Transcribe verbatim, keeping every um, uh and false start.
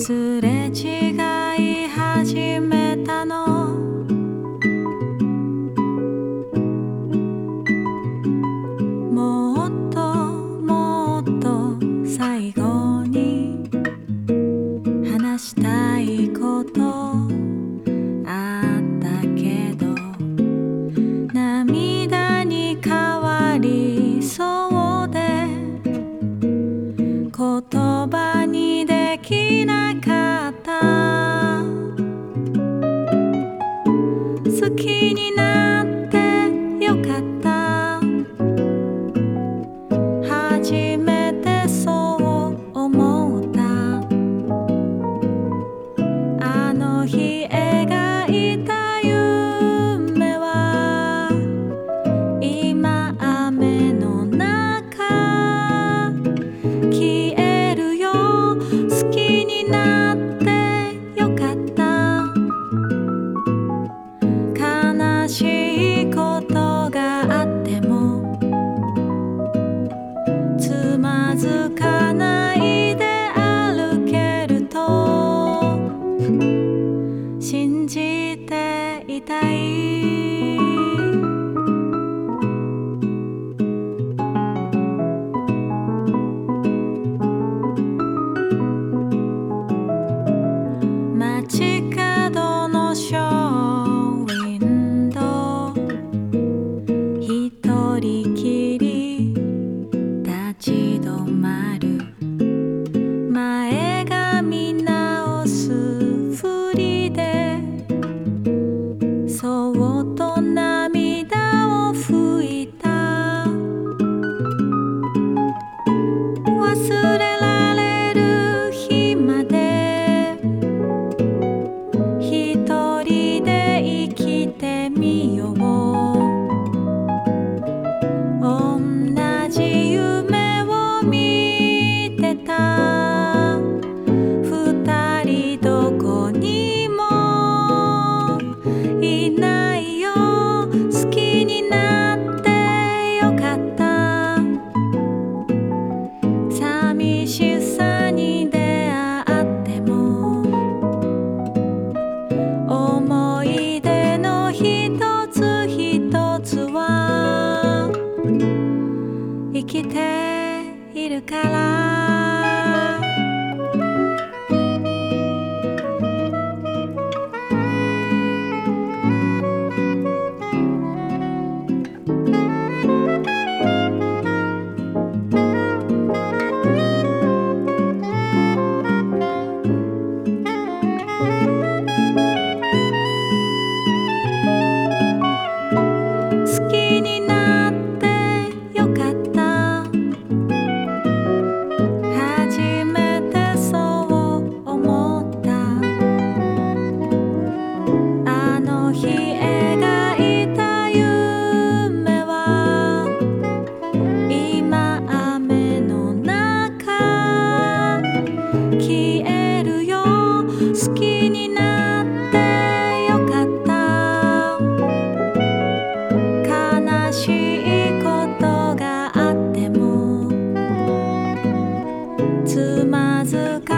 すれ違い始めたの。もっともっと最後に話したいことあったけど、涙に変わりそうで言葉にできなかった。好きになってよかった。初めてそう思った。あの日描いた夢は今雨の中消えるよ。好きになってよかった。悲しいことがあってもつまずかないで歩けると信じていたい。街角のショーウィンドウ、一人きり立ち止まる。前が見直すふりでそっと涙を拭いた。忘れられる日まで一人で生きてみよう。同じ夢を見てた。二人どこにもいないよ。好きになってよかった。寂しさに出会っても思い出の一つ一つは生きているから。好きになってよかった。初めてそう思った。あの日描いた夢は今雨の中消えるよ。好きになってよかった。悲しいことがあってもつまずか